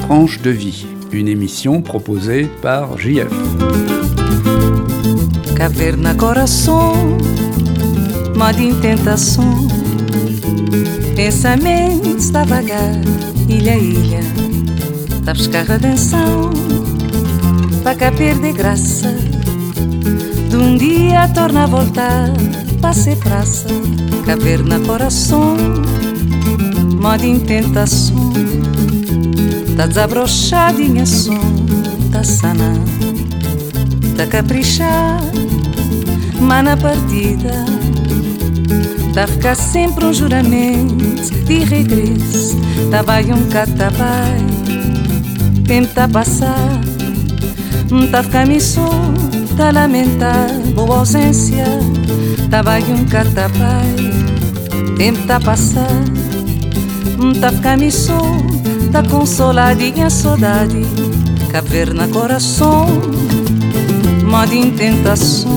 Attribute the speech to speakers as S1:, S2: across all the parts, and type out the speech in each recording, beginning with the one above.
S1: Tranche de vie, une émission proposée par JF.
S2: Caverna coração, moda em tentação, pensamentos da vagar, ilha a ilha, da buscar redenção, para cá perder graça, de dia torna a voltar, para ser praça. Caverna coração, moda em tentação, tá desabrochadinha som, tá sanar, tá caprichar, mas na partida tá ficar sempre juramento de regresso. Tá vai catabai, tempo tá passar, tá ficar missão, tá lamentar boa ausência. Tá vai catabai, tempo tá passar, tá ficar missão, tá consoladinha saudade. Caverna coração, moda em tentação,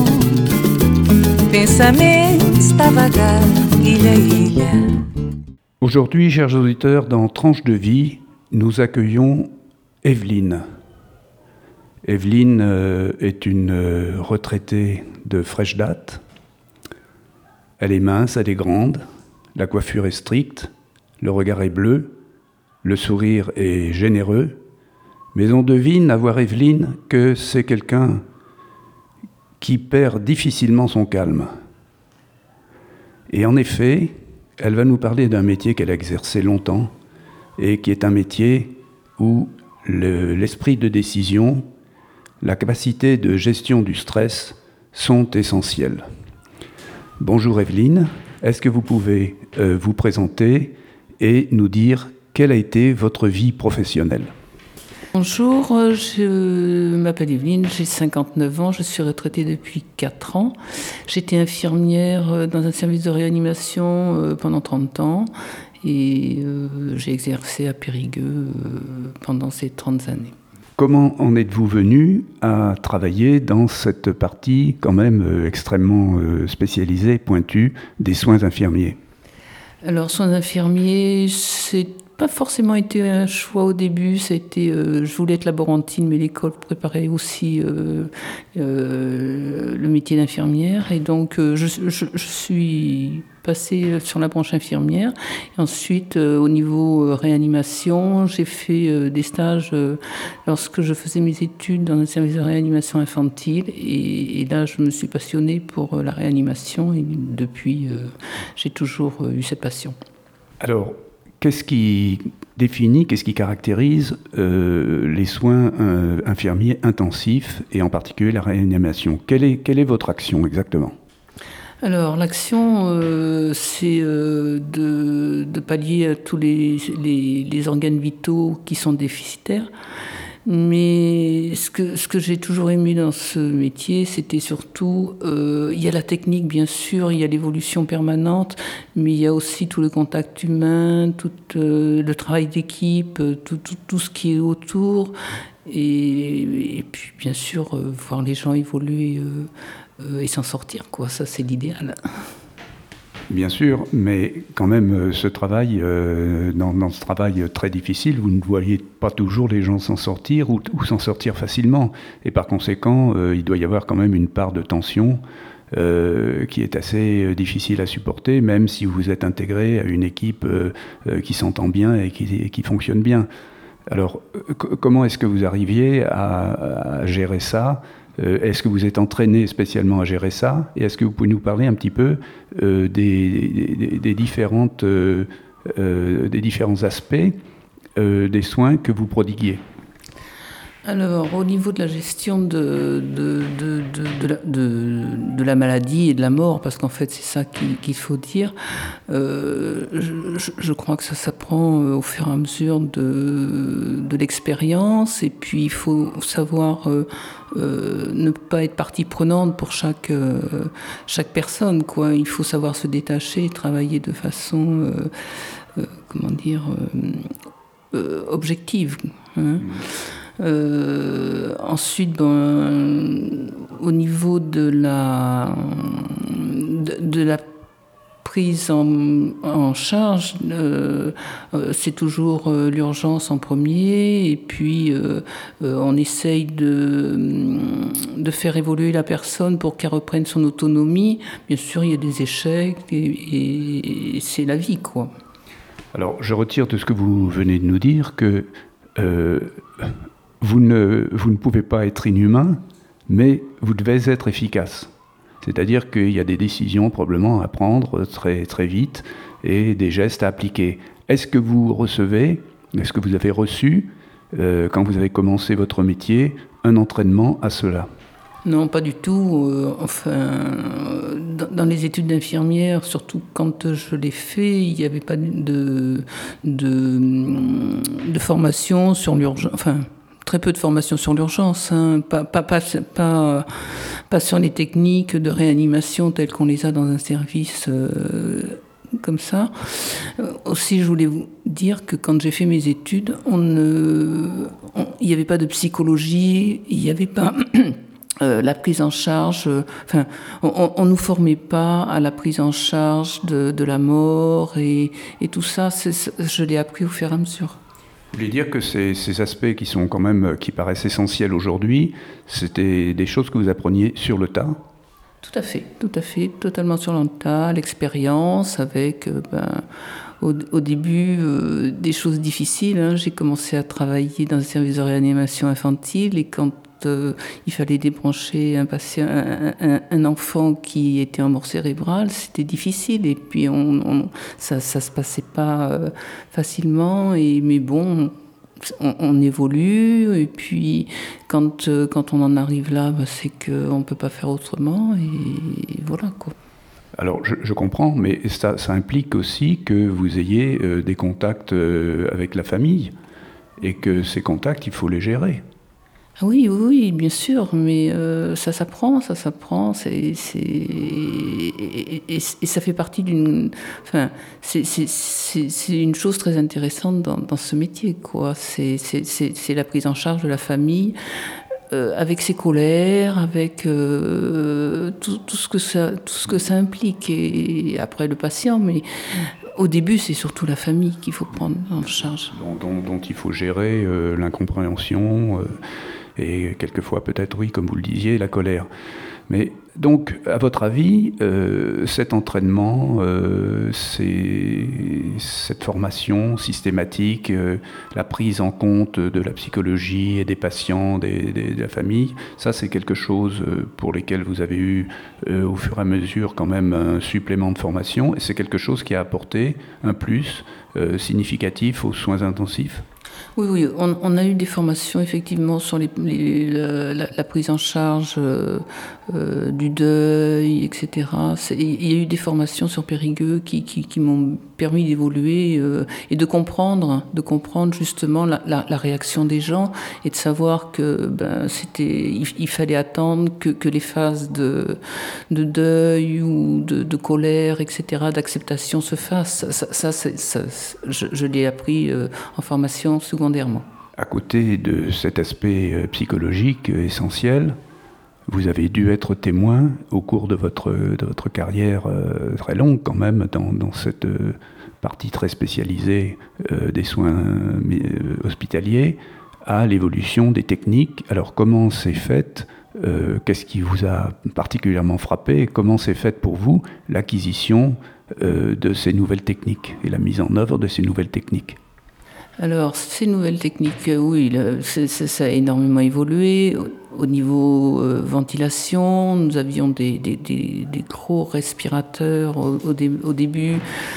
S2: pensaments ta vagar, ilha, ilha.
S1: Aujourd'hui, chers auditeurs, dans Tranche de vie, nous accueillons Evelyne. Evelyne est une retraitée de fraîche date. Elle est mince, elle est grande, la coiffure est stricte, le regard est bleu, le sourire est généreux, mais on devine à voir Evelyne que c'est quelqu'un qui perd difficilement son calme. Et en effet, elle va nous parler d'un métier qu'elle a exercé longtemps et qui est un métier où l'esprit de décision, la capacité de gestion du stress sont essentiels. Bonjour Evelyne, est-ce que vous pouvez vous présenter et nous dire quelle a été votre vie professionnelle ?
S3: Bonjour, je m'appelle Evelyne, j'ai 59 ans, je suis retraitée depuis 4 ans. J'étais infirmière dans un service de réanimation pendant 30 ans et j'ai exercé à Périgueux pendant ces 30 années.
S1: Comment en êtes-vous venu à travailler dans cette partie quand même extrêmement spécialisée, pointue, des soins infirmiers ?
S3: Alors, soins infirmiers, c'est pas forcément été un choix au début. C'était, je voulais être laborantine, mais l'école préparait aussi le métier d'infirmière. Et donc, je suis passée sur la branche infirmière. Et ensuite, au niveau réanimation, j'ai fait des stages lorsque je faisais mes études dans un service de réanimation infantile. Et là, je me suis passionnée pour la réanimation. Et depuis, j'ai toujours eu cette passion.
S1: Alors, qu'est-ce qui définit, qu'est-ce qui caractérise les soins infirmiers intensifs et en particulier la réanimation ? Quelle est votre action exactement ?
S3: Alors, l'action, c'est de pallier à tous les organes vitaux qui sont déficitaires. Mais ce que j'ai toujours aimé dans ce métier, c'était surtout, il y a la technique bien sûr, il y a l'évolution permanente, mais il y a aussi tout le contact humain, tout le travail d'équipe, tout ce qui est autour, et puis bien sûr voir les gens évoluer et s'en sortir, quoi. Ça c'est l'idéal.
S1: Bien sûr, mais quand même, ce travail, dans ce travail très difficile, vous ne voyez pas toujours les gens s'en sortir ou s'en sortir facilement. Et par conséquent, il doit y avoir quand même une part de tension qui est assez difficile à supporter, même si vous êtes intégré à une équipe qui s'entend bien et qui fonctionne bien. Alors, comment est-ce que vous arriviez à gérer ça ? Est-ce que vous êtes entraîné spécialement à gérer ça ? Et est-ce que vous pouvez nous parler un petit peu des différents aspects des soins que vous prodiguiez ?
S3: Alors, au niveau de la gestion de la maladie et de la mort, parce qu'en fait, c'est ça qu'il faut dire, je crois que ça s'apprend au fur et à mesure de l'expérience, et puis il faut savoir ne pas être partie prenante pour chaque personne, quoi. Il faut savoir se détacher, travailler de façon, objective, hein. Ensuite, au niveau de la prise en charge, c'est toujours l'urgence en premier, et puis on essaye de faire évoluer la personne pour qu'elle reprenne son autonomie. Bien sûr, il y a des échecs, et c'est la vie, quoi.
S1: Alors, je retire de ce que vous venez de nous dire que vous ne pouvez pas être inhumain, mais vous devez être efficace. C'est-à-dire qu'il y a des décisions probablement à prendre très, très vite et des gestes à appliquer. Est-ce que vous avez reçu, quand vous avez commencé votre métier, un entraînement à cela ?
S3: Non, pas du tout. Dans les études d'infirmière, surtout quand je l'ai fait, il n'y avait pas de formation sur l'urgence. Enfin, très peu de formation sur l'urgence, hein. Pas sur les techniques de réanimation telles qu'on les a dans un service comme ça. Aussi, je voulais vous dire que quand j'ai fait mes études, il n'y avait pas de psychologie, il n'y avait pas la prise en charge. On nous formait pas à la prise en charge de la mort et tout ça. Je l'ai appris au fur et à mesure.
S1: Vous voulez dire que ces aspects qui paraissent essentiels aujourd'hui, c'était des choses que vous appreniez sur le tas ?
S3: Tout à fait, totalement sur le tas, l'expérience avec, au début, des choses difficiles, hein. J'ai commencé à travailler dans un service de réanimation infantile, et quand il fallait débrancher un enfant qui était en mort cérébrale, c'était difficile, et puis ça se passait pas facilement, mais bon, on évolue, et puis quand on en arrive là, c'est qu'on ne peut pas faire autrement, et voilà, quoi.
S1: Alors, je comprends, mais ça implique aussi que vous ayez des contacts avec la famille, et que ces contacts, il faut les gérer.
S3: Oui, bien sûr, mais ça s'apprend, et ça fait partie d'une... Enfin, c'est une chose très intéressante dans ce métier, quoi. C'est la prise en charge de la famille, avec ses colères, avec tout ce que ça implique, et après le patient, mais... Au début, c'est surtout la famille qu'il faut prendre en charge.
S1: Dont il faut gérer l'incompréhension et quelquefois peut-être, oui, comme vous le disiez, la colère. Mais donc, à votre avis, cet entraînement, cette formation systématique, la prise en compte de la psychologie et des patients, de la famille, ça c'est quelque chose pour lesquels vous avez eu au fur et à mesure quand même un supplément de formation, et c'est quelque chose qui a apporté un plus significatif aux soins intensifs ?
S3: Oui, on a eu des formations effectivement sur la prise en charge du deuil, etc. Il y a eu des formations sur Périgueux qui m'ont permis d'évoluer et de comprendre justement la réaction des gens, et de savoir que il fallait attendre que les phases de deuil ou de colère, etc., d'acceptation se fassent. Je l'ai appris en formation secondairement.
S1: À côté de cet aspect psychologique essentiel, vous avez dû être témoin au cours de votre carrière très longue quand même dans cette partie très spécialisée des soins hospitaliers à l'évolution des techniques. Alors comment c'est fait ? Qu'est-ce qui vous a particulièrement frappé ? Comment c'est fait pour vous l'acquisition de ces nouvelles techniques et la mise en œuvre de ces nouvelles techniques ?
S3: Alors, ces nouvelles techniques, oui, ça a énormément évolué. Au niveau ventilation, nous avions des gros respirateurs au début.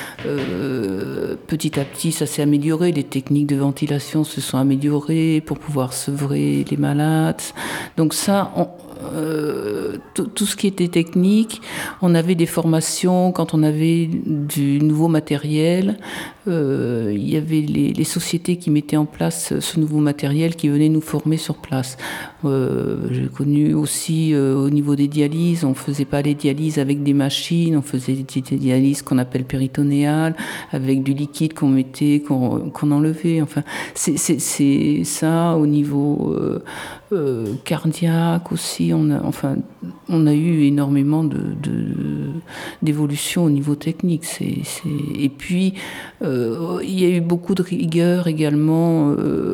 S3: Petit à petit, ça s'est amélioré. Les techniques de ventilation se sont améliorées pour pouvoir sevrer les malades. Donc ça, tout ce qui était technique, on avait des formations quand on avait du nouveau matériel. Il y avait les sociétés qui mettaient en place ce nouveau matériel, qui venaient nous former sur place. J'ai connu aussi au niveau des dialyses, on faisait pas les dialyses avec des machines, on faisait des dialyses qu'on appelle péritonéales, avec du liquide qu'on mettait, qu'on enlevait. Enfin, c'est ça. Au niveau cardiaque aussi, on a eu énormément d'évolution au niveau technique. Et puis, il y a eu beaucoup de rigueur également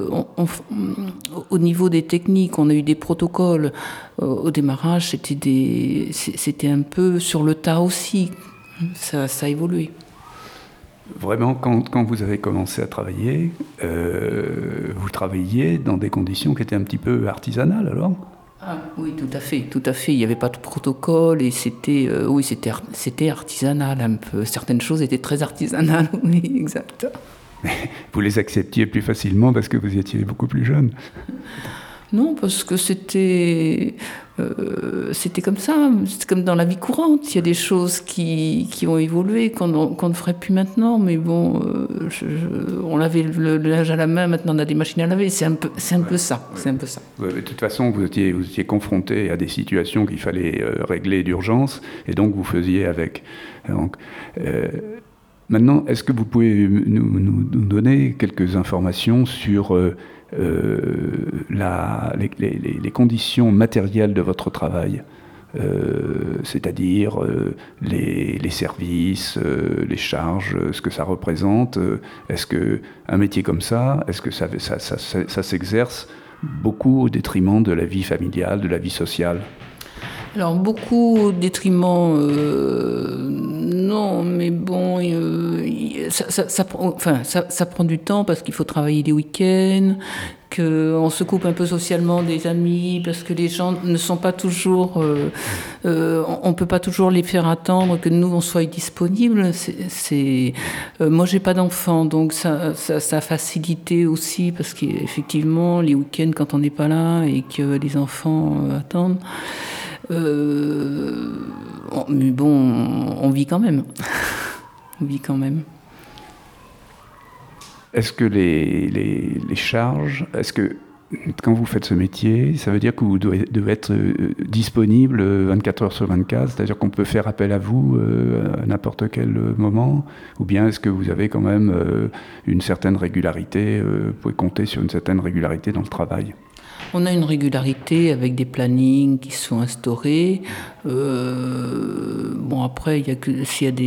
S3: au niveau des techniques. On a eu des protocoles. Au démarrage, c'était un peu sur le tas aussi. Ça a évolué.
S1: Vraiment, quand vous avez commencé à travailler, vous travailliez dans des conditions qui étaient un petit peu artisanales, alors ?
S3: Oui, tout à fait. Il n'y avait pas de protocole et c'était artisanal un peu. Certaines choses étaient très artisanales, oui, exact.
S1: Mais vous les acceptiez plus facilement parce que vous étiez beaucoup plus jeune ?
S3: Non, parce que c'était comme ça, c'est comme dans la vie courante. Il y a des choses qui ont évolué, qu'on ne ferait plus maintenant, mais bon, on lavait le linge à la main, maintenant on a des machines à laver, c'est un peu ça.
S1: Ouais, de toute façon, vous étiez confronté à des situations qu'il fallait régler d'urgence, et donc vous faisiez avec. Donc, maintenant, est-ce que vous pouvez nous donner quelques informations sur les conditions matérielles de votre travail, c'est-à-dire les services, les charges, ce que ça représente. Est-ce qu'un métier comme ça, est-ce que ça s'exerce beaucoup au détriment de la vie familiale, de la vie sociale ?
S3: Alors, beaucoup au détriment, non, mais bon, ça prend du temps parce qu'il faut travailler les week-ends, qu'on se coupe un peu socialement des amis, parce que les gens ne sont pas toujours... on ne peut pas toujours les faire attendre que nous, on soit disponibles. Moi, je n'ai pas d'enfants, donc ça a facilité aussi, parce qu'effectivement, les week-ends, quand on n'est pas là et que les enfants attendent... mais bon, on vit quand même.
S1: Est-ce que les charges, est-ce que quand vous faites ce métier, ça veut dire que vous devez être disponible 24 heures sur 24, c'est-à-dire qu'on peut faire appel à vous à n'importe quel moment, ou bien est-ce que vous avez quand même une certaine régularité, vous pouvez compter sur une certaine régularité dans le travail ?
S3: On a une régularité avec des plannings qui sont instaurés. Bon, après, s'il y a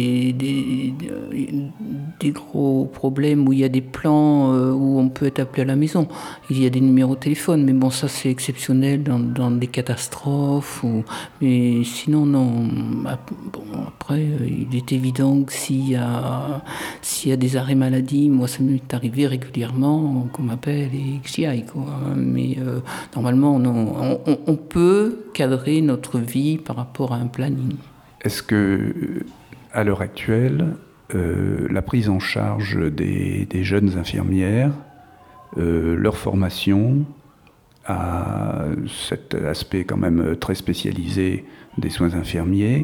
S3: des gros problèmes où il y a des plans où on peut être appelé à la maison, il y a des numéros de téléphone. Mais bon, ça, c'est exceptionnel dans des catastrophes. Mais sinon, non. Bon, après, il est évident que s'il y a des arrêts maladie, moi, ça m'est arrivé régulièrement qu'on m'appelle et que j'y aille, quoi. Mais normalement, on peut cadrer notre vie par rapport à un planning.
S1: Est-ce que, à l'heure actuelle, la prise en charge des jeunes infirmières, leur formation à cet aspect quand même très spécialisé des soins infirmiers,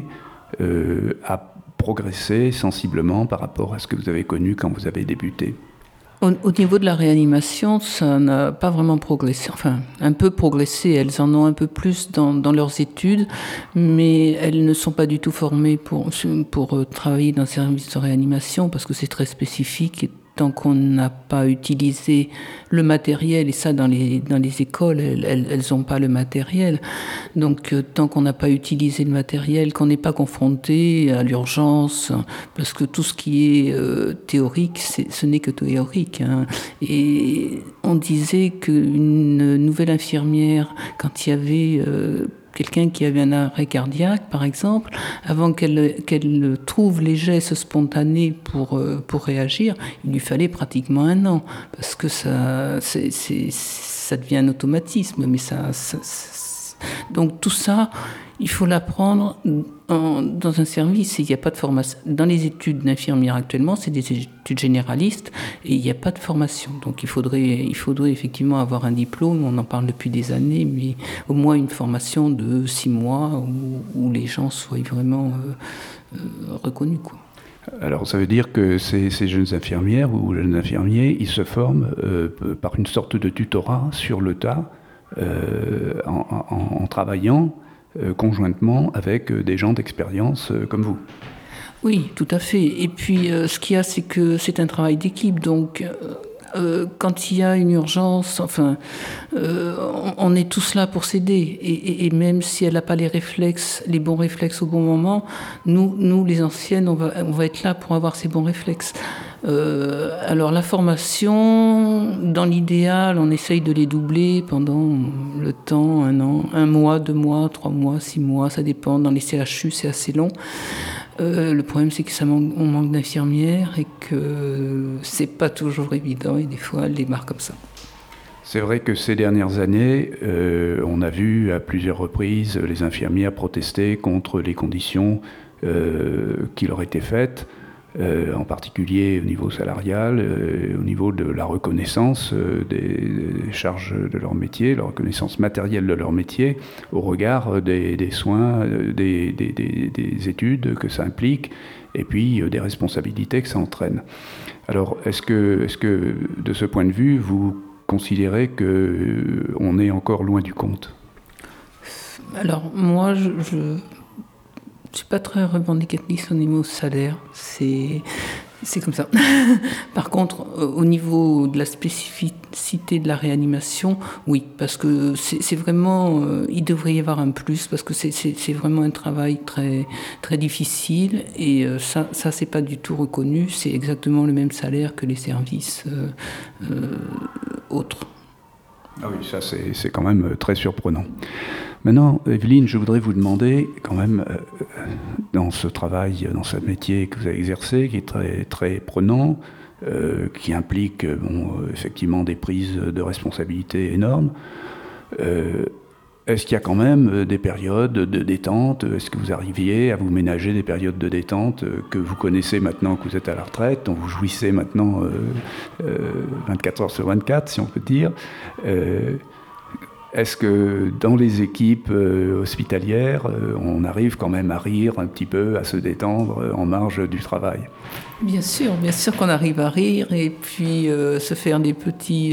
S1: a progressé sensiblement par rapport à ce que vous avez connu quand vous avez débuté ?
S3: Au niveau de la réanimation, ça n'a pas vraiment progressé. Enfin, un peu progressé. Elles en ont un peu plus dans leurs études, mais elles ne sont pas du tout formées pour travailler dans un service de réanimation parce que c'est très spécifique. Et tant qu'on n'a pas utilisé le matériel, et ça dans les écoles, elles n'ont pas le matériel. Donc tant qu'on n'a pas utilisé le matériel, qu'on n'est pas confronté à l'urgence, parce que tout ce qui est théorique, ce n'est que théorique. Hein. Et on disait qu'une nouvelle infirmière, quand il y avait... quelqu'un qui avait un arrêt cardiaque, par exemple, avant qu'elle trouve les gestes spontanés pour réagir, il lui fallait pratiquement 1 an, parce que ça devient un automatisme. Mais donc tout ça, il faut l'apprendre dans un service. Il n'y a pas de formation. Dans les études d'infirmière actuellement, c'est des études généralistes et il n'y a pas de formation. Donc il faudrait effectivement avoir un diplôme. On en parle depuis des années, mais au moins une formation de 6 mois où les gens soient vraiment reconnus, quoi.
S1: Alors ça veut dire que ces jeunes infirmières ou jeunes infirmiers, ils se forment par une sorte de tutorat sur le tas en travaillant conjointement avec des gens d'expérience comme vous.
S3: Oui, tout à fait. Et puis, ce qu'il y a, c'est que c'est un travail d'équipe. Donc, quand il y a une urgence, enfin, on est tous là pour s'aider. Et même si elle n'a pas les bons réflexes au bon moment, nous les anciennes, on va être là pour avoir ces bons réflexes. Alors la formation, dans l'idéal, on essaye de les doubler pendant le temps, 1 an, 1 mois, 2 mois, 3 mois, 6 mois, ça dépend. Dans les CHU, c'est assez long. Le problème, c'est on manque d'infirmières et que c'est pas toujours évident et des fois, elles démarrent comme ça.
S1: C'est vrai que ces dernières années, on a vu à plusieurs reprises les infirmières protester contre les conditions qui leur étaient faites, en particulier au niveau salarial, au niveau de la reconnaissance des charges de leur métier, la reconnaissance matérielle de leur métier, au regard des soins, des études que ça implique, et puis des responsabilités que ça entraîne. Alors, est-ce que de ce point de vue, vous considérez qu'on est encore loin du compte?
S3: Alors, moi, je ne suis pas très revendicatrice au niveau salaire, c'est comme ça. Par contre, au niveau de la spécificité de la réanimation, oui, parce que c'est vraiment, il devrait y avoir un plus, parce que c'est vraiment un travail très, très difficile, et ça c'est pas du tout reconnu, c'est exactement le même salaire que les services autres.
S1: Ah oui, ça c'est quand même très surprenant. Maintenant, Evelyne, je voudrais vous demander, quand même, dans ce travail, dans ce métier que vous avez exercé, qui est très, très prenant, qui implique effectivement des prises de responsabilité énormes, est-ce qu'il y a quand même des périodes de détente? Est-ce que vous arriviez à vous ménager des périodes de détente que vous connaissez maintenant que vous êtes à la retraite, dont vous jouissez maintenant 24 heures sur 24, si on peut dire? Est-ce que dans les équipes hospitalières, on arrive quand même à rire un petit peu, à se détendre en marge du travail?
S3: Bien sûr qu'on arrive à rire et puis se faire des petits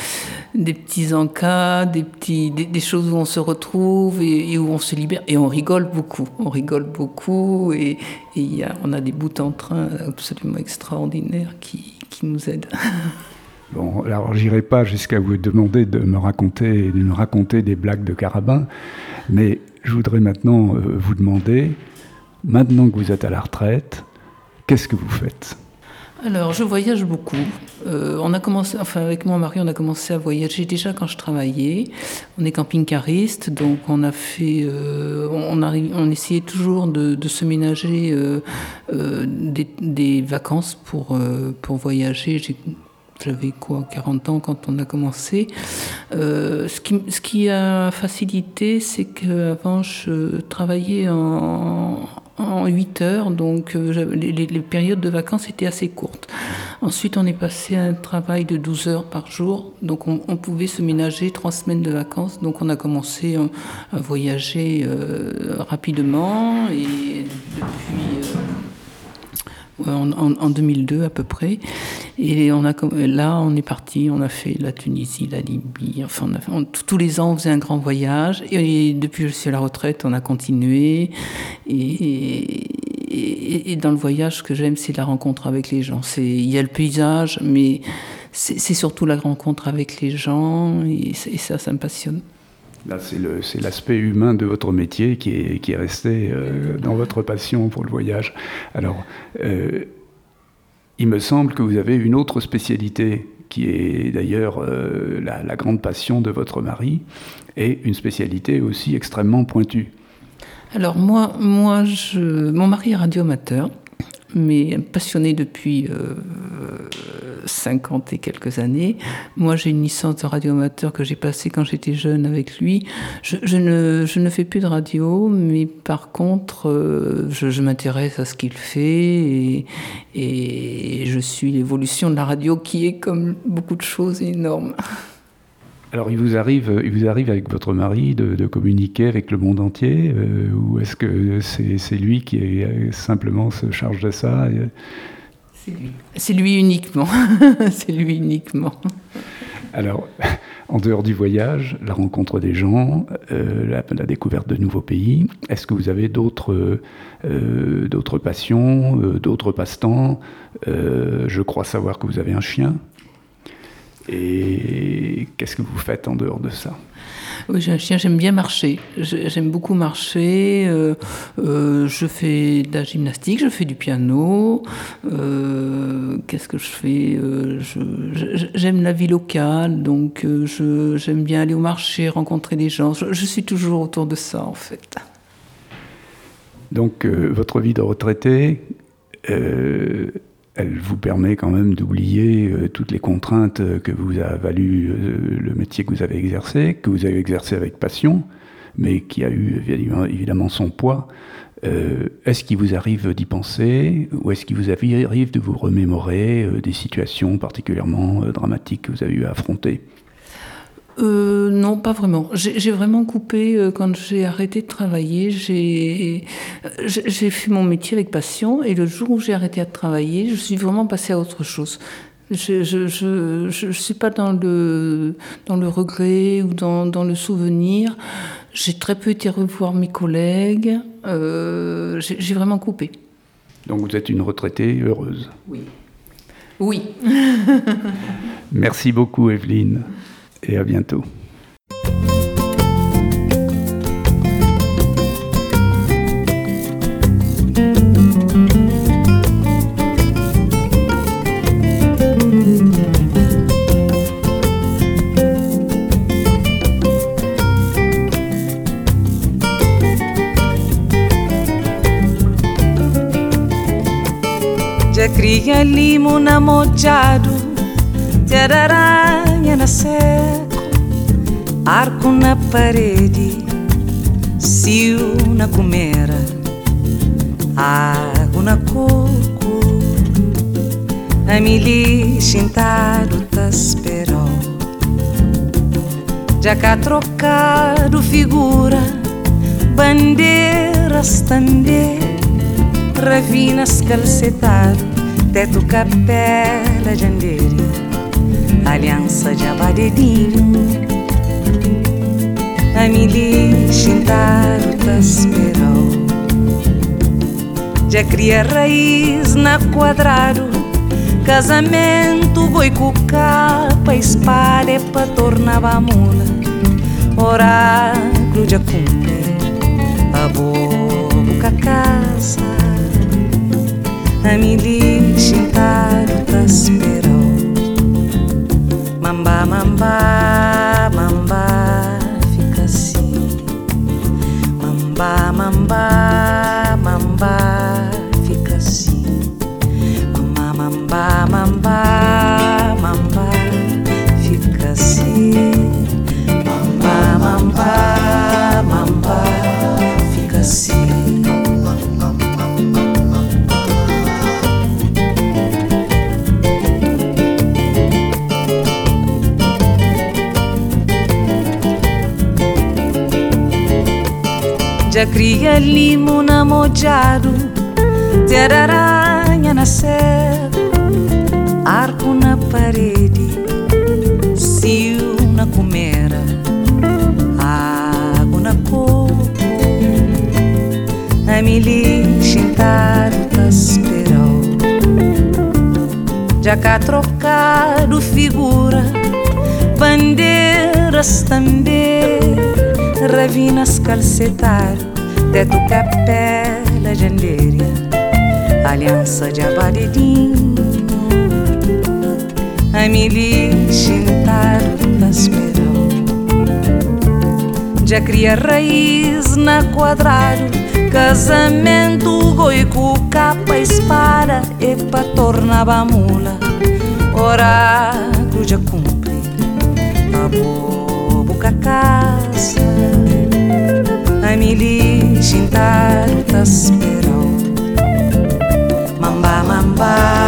S3: encas, des choses où on se retrouve et où on se libère. Et on rigole beaucoup. Et on a des bouts en train absolument extraordinaires qui nous aident.
S1: Bon, alors j'irai pas jusqu'à vous demander de me raconter des blagues de carabin, mais je voudrais maintenant vous demander, maintenant que vous êtes à la retraite, qu'est-ce que vous faites?
S3: Alors, je voyage beaucoup. Avec mon mari, on a commencé à voyager déjà quand je travaillais. On est camping-cariste, donc on a fait, on essayait toujours de se ménager des vacances pour voyager. J'avais 40 ans quand on a commencé. Ce qui a facilité, c'est qu'avant, je travaillais en 8 heures, donc les périodes de vacances étaient assez courtes. Ensuite, on est passé à un travail de 12 heures par jour, donc on pouvait se ménager 3 semaines de vacances. Donc on a commencé à voyager rapidement, et depuis... en 2002 à peu près, et là on est parti, on a fait la Tunisie, la Libye, enfin tous les ans on faisait un grand voyage, et depuis que je suis à la retraite on a continué, et dans le voyage, ce que j'aime, c'est la rencontre avec les gens. Il y a le paysage, mais c'est surtout la rencontre avec les gens, et ça me passionne.
S1: Là, c'est l'aspect humain de votre métier qui est resté dans votre passion pour le voyage. Alors, il me semble que vous avez une autre spécialité qui est d'ailleurs la grande passion de votre mari, et une spécialité aussi extrêmement pointue.
S3: Alors mon mari est radioamateur, mais passionné depuis 50 et quelques années. Moi, j'ai une licence de radioamateur que j'ai passée quand j'étais jeune avec lui. Je ne fais plus de radio, mais par contre, je m'intéresse à ce qu'il fait, et je suis l'évolution de la radio qui est, comme beaucoup de choses, énorme.
S1: Alors, il vous arrive avec votre mari de communiquer avec le monde entier, ou est-ce que c'est lui qui simplement se charge de ça?
S3: C'est lui uniquement. C'est lui uniquement.
S1: Alors, en dehors du voyage, la rencontre des gens, la découverte de nouveaux pays, est-ce que vous avez d'autres passions, d'autres passe-temps? Je crois savoir que vous avez un chien. Et qu'est-ce que vous faites en dehors de ça?
S3: Oui, j'ai un chien, j'aime bien marcher. J'aime beaucoup marcher. Je fais de la gymnastique, je fais du piano. Qu'est-ce que je fais? J'aime la vie locale, donc j'aime bien aller au marché, rencontrer des gens. Je suis toujours autour de ça, en fait.
S1: Donc, votre vie de retraité, elle vous permet quand même d'oublier toutes les contraintes que vous a valu le métier que vous avez exercé avec passion, mais qui a eu évidemment son poids. Est-ce qu'il vous arrive d'y penser, ou est-ce qu'il vous arrive de vous remémorer des situations particulièrement dramatiques que vous avez eu à affronter?
S3: Non, pas vraiment. J'ai vraiment coupé quand j'ai arrêté de travailler. J'ai fait mon métier avec passion, et le jour où j'ai arrêté de travailler, je suis vraiment passée à autre chose. Je suis pas dans le regret ou dans le souvenir. J'ai très peu été revoir mes collègues. J'ai vraiment coupé.
S1: Donc vous êtes une retraitée heureuse.
S3: Oui. Oui.
S1: Merci beaucoup, Evelyne. Et à bientôt.
S2: Já cria limo namorado, ter aranha na seco, arco na parede, cio na comera, água na coco, a milhi chintado tá esperou. Já cá trocado figura, bandeiras tande, ravinas calcetado, teto capela jandeira, aliança de abadedinho, a milhi chintado tá esperou. Já cria raiz na quadrado, casamento boi com capa, espada é pra tornar a mula, oráculo já cumpre, a boca casa, a milhi chintado tá esperou. Mamba, mamba, mamba, fica assim. Mamba, mamba, mamba, fica assim. Mamba, mamba, mamba, mamba, fica assim. Mamba, mamba, mamba, fica assim. Já cria limo namorado, ter aranha na serra, arco na parede, cio na comera, água na coco, a milhi chintado tá esperou. Já cá trocado figura, bandeiras também, ravinas calcetado, teto capela jandeira, aliança de abadedinho, a milhi chintado tá esperou. Já cria raiz na quadrado, casamento goi com capa, espada é pra tornar a mula, oráculo já cumpre, a boca casa, a milhi chintado tá esperou. Mamba, mamba,